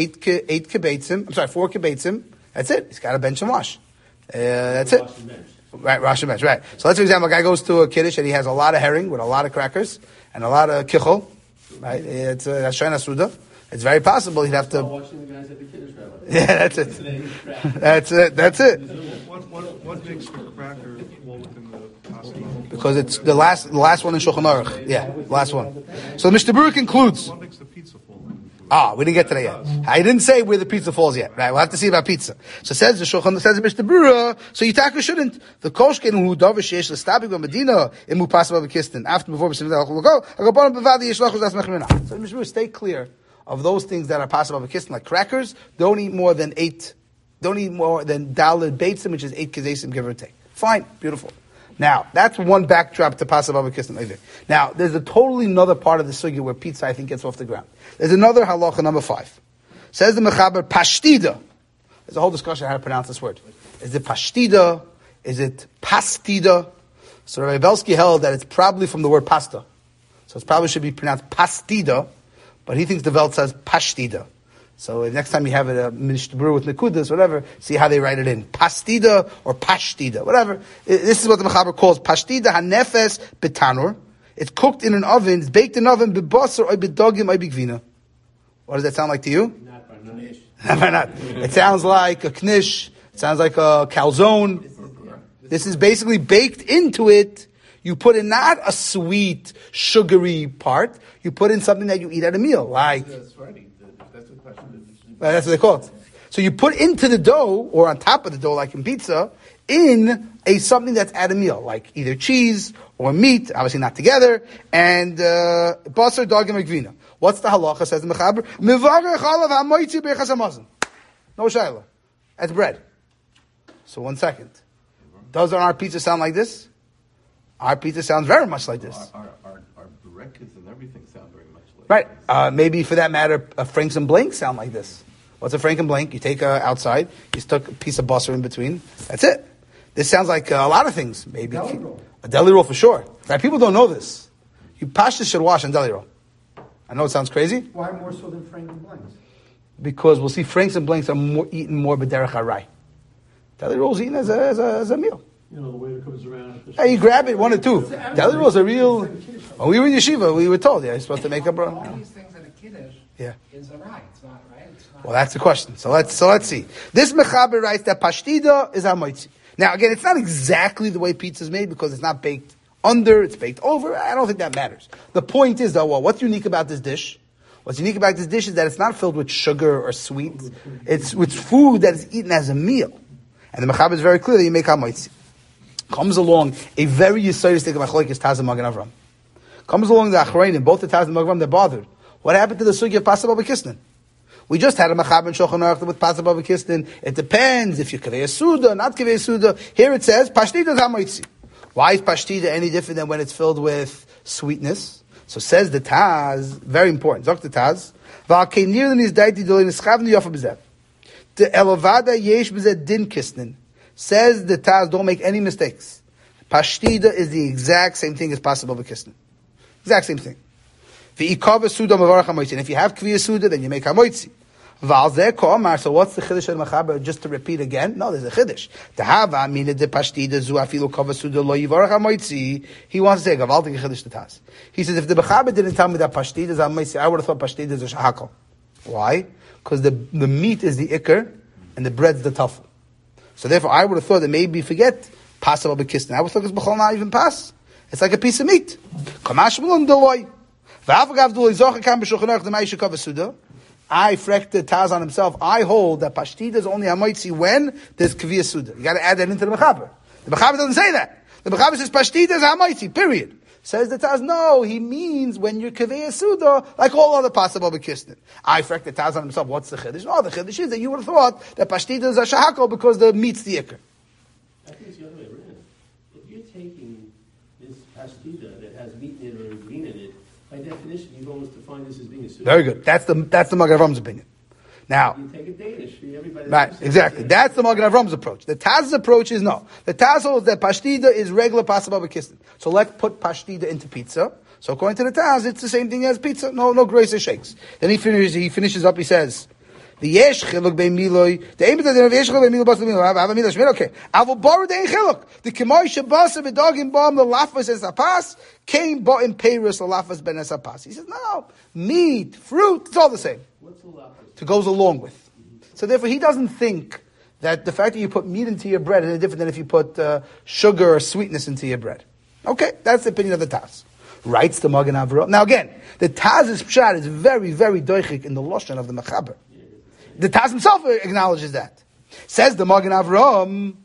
kibbetzim, that's it. He's got to bench and wash. That's it. Right, wash and bench, right. So let's for example, a guy goes to a kiddush and he has a lot of herring with a lot of crackers and a lot of kichel, right? It's Shana Suda. It's very possible he'd have to. Watching the guys at the kiddush rabbi. Yeah, that's it. That's it. What makes the cracker fall within the pasta? Because it's the last one in Shulchan Aruch. Yeah, last one. So Mishnah Berurah concludes. What makes the pizza fall? We didn't get to that yet. I didn't say where the pizza falls yet. Right, we'll have to see about pizza. So says the Shulchan, says the Mishnah Berurah. So Yitaka shouldn't. The koshken who davish yesh l'stabik b'Medina imu pasva b'kistin after before b'simida l'chol agabon b'vadi yesh lachos das mechmina. So the Mishnah Berurah, stay clear of those things that are possible b'kistin, like crackers. Don't eat more than daled beitzim, which is 8 kezesim, give or take. Fine, beautiful. Now, that's one backdrop to Pascha Bava Kislev. Now, there's a totally another part of the sugya where pizza, I think, gets off the ground. There's another halacha, number 5. Says the Mechaber, pashtida. There's a whole discussion on how to pronounce this word. Is it pashtida? Is it pastida? So Rabbi Belsky held that it's probably from the word pasta. So it probably should be pronounced pastida, but he thinks the Welt says pashtida. So next time you have a Mishnah Berurah with Nekudas, whatever, see how they write it in. Pastida or pashtida, whatever. This is what the Mechaber calls pashtida hanefes betanur. It's cooked in an oven, it's baked in an oven, bebasar or bedogim or bigvina. What does that sound like to you? Not by nish. Not by not. It sounds like a knish. It sounds like a calzone. This is basically baked into it. You put in not a sweet, sugary part. You put in something that you eat at a meal, like. That's right. That's the question. That's what they call it. So you put into the dough, or on top of the dough, like in pizza, in something that's at a meal, like either cheese or meat, obviously not together, and basar, dog, and magvina. What's the halacha, says the Mechaber? Mivarech alav hamoitzi b'echas hamazon. No shayla. That's bread. So 1 second. Doesn't our pizza sound like this? Our pizza sounds very much like this. Our breakfast and everything sound very much like Right. this. Maybe for that matter, Franks and Blanks sound like this. What's a Frank and Blank? You take outside, you stuck a piece of butter in between. That's it. This sounds like a lot of things. Maybe Deli roll. a deli roll for sure. Right? People don't know this. You pashtas should wash on deli roll. I know it sounds crazy. Why more so than Frank and Blanks? Because we'll see Franks and Blanks are eaten more b'derech harai. Deli rolls eaten as a meal. You know, the way it comes around. Hey, you grab it, 1 or 2. Deli rolls are real. When we were in yeshiva, we were told, you're supposed to make up. All these things in a kiddush Yeah. is a right. It's not right. It's not. Well, that's the question. So let's see. This Mechaber writes that pashtida is hamoitzi. Now, again, it's not exactly the way pizza is made because it's not baked under, it's baked over. I don't think that matters. The point is, though, what's unique about this dish? What's unique about this dish is that it's not filled with sugar or sweet. It's with food that is eaten as a meal. And the Mechaber is very clear that you make hamoitzi. Comes along a very yisoidistic machlokes Taz and Magen Avram. Comes along the Achrayim, both the Taz and Magen Avram, they're bothered. What happened to the sugya of Pascha Bava Kislev? We just had a Mechaber in Shulchan Aruch with Pascha Bava Kislev. It depends if you're Kaveh Suda, not Kaveh Suda. Here it says, Pashtida Hamoitzi. Why is Pashtida any different than when it's filled with sweetness? So says the Taz, very important, Zok the Taz, the Elovada Yesh B'zeh Din Kislev. Says the Taz, don't make any mistakes. Pashtida is the exact same thing as Pascha Bava Kislev. Exact same thing. And if you have Kviyah Suda, then you make Hamoitzi. So what's the Chiddush of the Mechaber? Just to repeat again? No, there's a Chiddush. He wants to say, Gavaldik Chiddush Taz. He says, if the Mechaber didn't tell me that Pashtida is Hamoitzi, I would have thought Pashtida is a Shahakal. Why? Because the meat is the Iker, and the bread's the Tafel. So therefore, I would have thought that maybe forget Pascha Bava Kislev. I would have thought it's B'chol not even pass. It's like a piece of meat. Kamash Mulon Deloy. I freck the Taz on himself. I hold that Pashtida is only Hamoitzi when there's Kviyah Suda. You got to add that into the Mechaber. The Mechaber doesn't say that. The Mechaber says Pashtida is Hamoitzi, period. Says the Taz, no, he means when you're Kviyah Suda, like all other Pascha Bava Kislev. I freck the Taz on himself. What's the Chiddush? No, the Chiddush is that you would have thought that Pashtida is a Shahakal because the meat's the Iker. I think it's the other way around. If you're taking this pastida that has meat in it or green in it, by definition, you've almost defined this as being a soup. Very good. That's the Magen Avram's opinion. Now, You take a Danish. Everybody right, exactly. That's the Magen Avram's approach. The Taz's approach is no. The Taz holds that pashtida is regular possible bekistin. So let's put pashtida into pizza. So according to the Taz, it's the same thing as pizza. No grace or shakes. Then he finishes up. He says, "The yesh chiluk bein miloi. The aim of the yesh chiluk bein miloi bas miloi. Have a miloi shmir. Okay. Avol bar dein chiluk. The kemoi shabasa v'dagim bam the lafas es apas came bought in Paris the lafas ben es apas." He says, "No, meat, fruit, it's all the same." What's the lafas? It goes along with. So therefore, he doesn't think that the fact that you put meat into your bread is any different than if you put sugar or sweetness into your bread. Okay, that's the opinion of the Taz. Writes the Magen Avraham. Now again, the Taz's pshat is very, very doichik in the lashon of the Mechaber. The Taz himself acknowledges that. Says the Magen Avraham,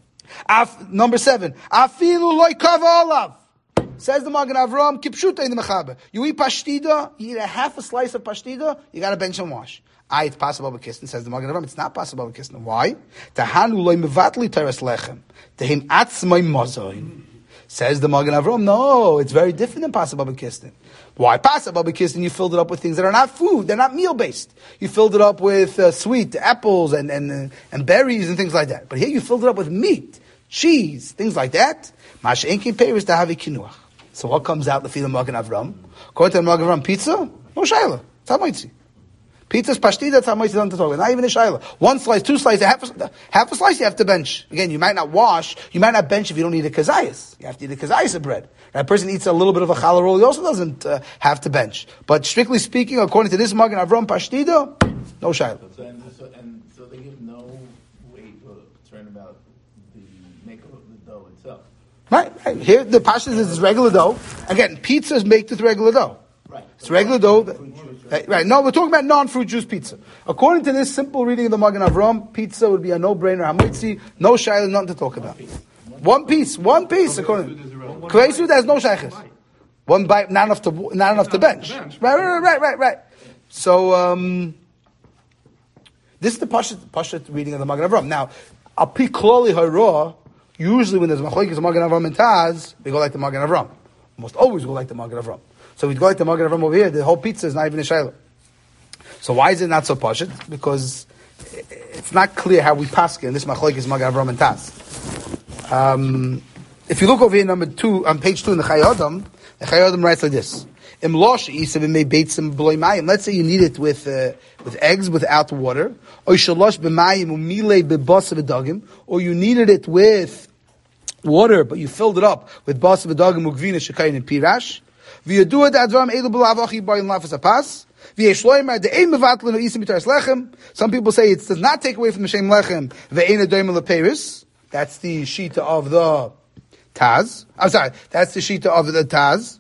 number 7, Afilu loy kava olav. Says the Magen Avraham, kipshuta in the Mechaber. You eat pashtida, you eat a half a slice of pashtida, you got to bench and wash. It's possible with kistin, says the Magen Avraham. It's not possible with kistin. Why? Tahanu loy mevatli teres lechem. Tehim atzmai mazoin. Says the Magen Avraham, no, it's very different than possible with kistin. Why? Possible with kistin, you filled it up with things that are not food, they're not meal-based. You filled it up with sweet apples and berries and things like that. But here you filled it up with meat, cheese, things like that. Masha enkin peiris dahavi kinuach. So what comes out the feed of Magen Avraham? According to the Magen Avraham, pizza? No shayla. It's hamaitzi. Pizza's pashtida, that's hamaitzi doesn't talk about. Not even a shayla. One slice, two slices, half a slice you have to bench. Again, you might not wash, you might not bench if you don't eat a kazayas. You have to eat a kazayas of bread. That person eats a little bit of a challah roll, he also doesn't have to bench. But strictly speaking, according to this Magen Avraham pashtida, no shayla. So they give no weight or concern about the makeup of the dough itself. Right. Here, the pashtas is regular dough. Again, pizza is baked with regular dough. Right. It's regular dough. Right. No, we're talking about non-fruit juice pizza. According to this simple reading of the Magen Avraham, pizza would be a no-brainer. Hamitzi, no shayla, nothing to talk about. One piece. According to Kvei there's no shaychus. One bite, not enough to bench. Right. So, this is the Pashat reading of the Magen Avraham. Now, api kloli hara, usually when there's machlokes Magen Avraham and Taz, we go like the Magen Avraham. Almost always go like the Magen Avraham. So we'd go like the Magen Avraham over here. The whole pizza is not even a shayla. So why is it not so pashat? Because it's not clear how we pass in this machlokes Magen Avraham and Taz. If you look over here, number 2 on page 2 in the Chayei Adam writes like this: Let's say you need it with eggs without water, or you needed it with water, but you filled it up with basa v'dagim ugvina shekayin and pirash. Some people say it does not take away from the shem lechem. That's the shita of the Taz. I'm sorry, that's the shita of the Taz.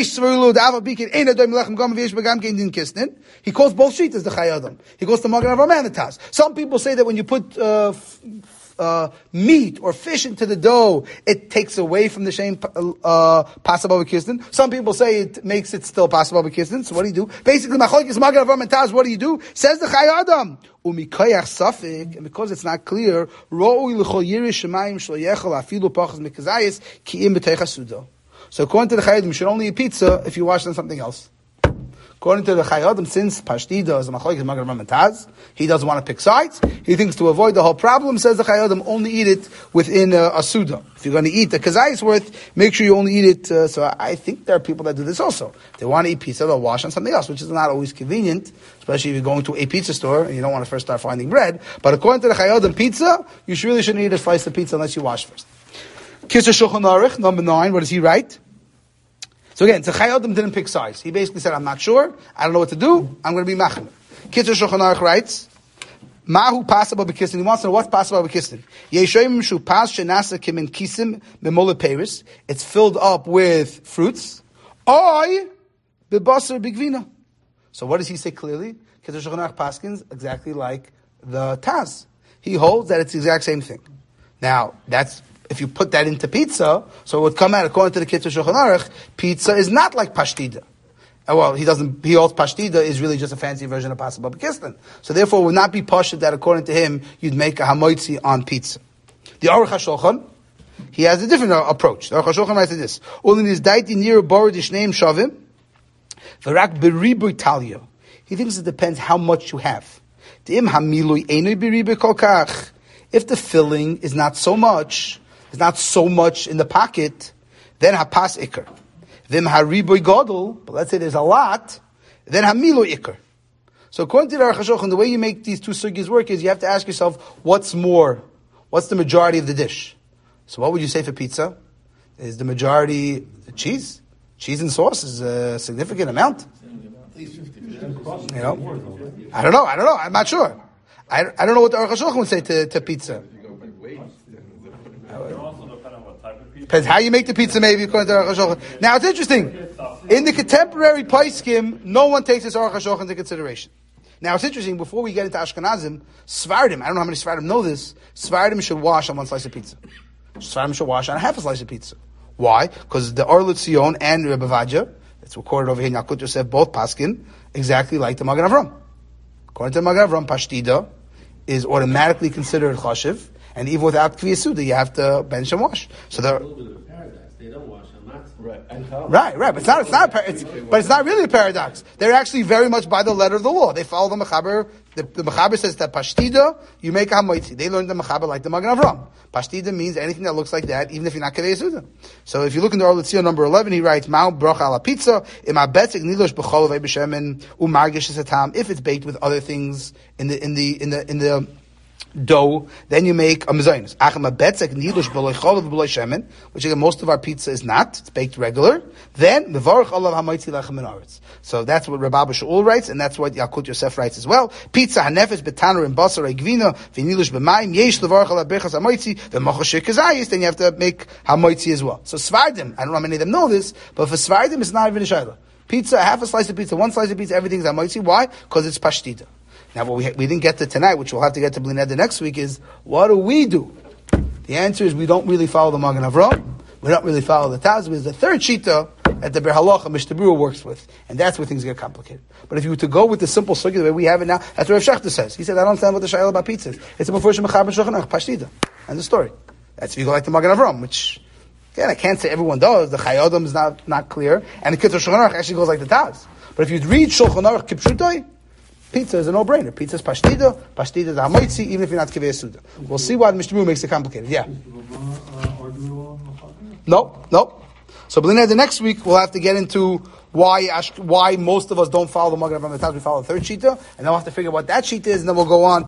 He calls both shitas the Chayei Adam. He calls the Magen Avraham and the Taz. Some people say that when you put meat or fish into the dough, it takes away from the shame possible bekistin. Some people say it makes it still possible bekistin. So what do you do? Basically, machlokes Magen Avraham and Taz, what do you do? Says the Chayei Adam, umikayach safik, and because it's not clear, ro'ui l'chol yirish shemayim shlo yechol afilu pachas mikazayis ki'im b'teicha sudo. So according to the Chayei Adam, you should only eat pizza if you wash on something else. According to the Chayei Adam, since pashtida is a machlokes Magen Avraham and Taz, he doesn't want to pick sides. He thinks to avoid the whole problem, says the Chayei Adam, only eat it within a suda. If you're going to eat the kazayis worth, make sure you only eat it. So I think there are people that do this also. They want to eat pizza, they'll wash on something else, which is not always convenient, especially if you're going to a pizza store and you don't want to first start finding bread. But according to the Chayei Adam, pizza, you really shouldn't eat a slice of pizza unless you wash first. Kisser Shulchan Aruch, number 9, what does he write? So again, the Chayei Adam didn't pick sides. He basically said, I'm not sure, I don't know what to do, I'm going to be machmir. Kitzur Shulchan Aruch writes, Mahu pasaba b'kistin. He wants to know what's pasaba b'kistin. Yeshoyim shu pas shenasa kimin kisim memole peris. It's filled up with fruits. Oy b'basar b'gvina. So what does he say clearly? Kitzur Shulchan Aruch paskins exactly like the Taz. He holds that it's the exact same thing. Now, that's if you put that into pizza, so it would come out, according to the Kitzur Shulchan Aruch, pizza is not like pashtida. Well, he holds pashtida is really just a fancy version of pasaba b'kistin. So therefore, it would not be pashut that according to him, you'd make a hamoitzi on pizza. The Aruch HaShulchan, he has a different approach. The Aruch HaShulchan writes like this: Only is daiti near bar d'shneim shavim, v'rak beribu talio. He thinks it depends how much you have. If the filling is not so much in the pocket, then hapas ikar. Vim hariboy gadol, but let's say there's a lot, then hamilo ikar. So according to the Aruch HaShulchan, the way you make these two sugyas work is you have to ask yourself, what's more? What's the majority of the dish? So what would you say for pizza? Is the majority cheese? Cheese and sauce is a significant amount. At least 50. You know? I don't know. I'm not sure. I don't know what the Aruch HaShulchan would say to pizza. It also depends on what type of pizza. Depends how you make the pizza, maybe, according to Aruch HaShulchan. Now, it's interesting. In the contemporary poskim, no one takes this Aruch HaShulchan into consideration. Now, it's interesting, before we get into Ashkenazim, Svardim, I don't know how many Svardim know this, Svardim should wash on one slice of pizza. Svardim should wash on a half a slice of pizza. Why? Because the Or L'Tzion and Rebbe Vajja, it's recorded over here in Yakut Yosef, both paskin, exactly like the Magen Avram. According to the Magen Avram, Pashtida is automatically considered chashiv, and even without Kvi Yisuda, you have to bench and wash. So A little bit of a paradox. They don't wash on matzah. Right. But it's not really a paradox. They're actually very much by the letter of the law. They follow the Mechaber. The Mechaber says that Pashtida, you make a hamoitzi. They learned the Mechaber like the Magen Avram. Pashtida means anything that looks like that, even if you're not Kaveh Yisuda. So if you look in the Or L'Tzion number 11, he writes, Ma'u bracha ala pizza, ima betzek nilosh b'chol v'b'shemen, u'margish esatam. If it's baked with other things in the dough, then you make a mezainis. Which again, most of our pizza is not. It's baked regular. Then, so that's what Rabbi Shaul writes, and that's what Yakut Yosef writes as well. Pizza hanefes betaner and basar egvina v'nilush b'mayim yesh levarach ala bechas hamoitzi v'mochashir kazayis. Then you have to make hamoitzi as well. So Svardim, I don't know how many of them know this, but for Svardim, it's not even a shayla. Pizza, half a slice of pizza, one slice of pizza, everything's hamoitzi. Why? Because it's pashtida. Now, what we didn't get to tonight, which we'll have to get to Blined the next week, is what do we do? The answer is we don't really follow the Magen Avram. We don't really follow the Taz. There's the third shita that the Berhalacha Mishtabura works with, and that's where things get complicated. But if you were to go with the simple sukkah the way we have it now, that's what Rav Shechter says. He said, I don't understand what the shayla about pizza is. It's a Mefurish Mechaber Shulchan Aruch, Pashtida. And the story. That's if you go like the Magen Avram, which, again, I can't say everyone does. The Chayyim is not clear. And the Kitzur Shulchan Aruch actually goes like the Taz. But if you'd read Shulchan Aruch Kipshutai, pizza is a no-brainer. Pizza is pashtida. Pashtida is a hamoitzi, even if you're not kivei suda. We'll see why the Mishnah makes it complicated. Yeah. No. So, the next week we'll have to get into why most of us don't follow the Magen Avram. We follow the third shita, and then we'll have to figure out what that shita is, and then we'll go on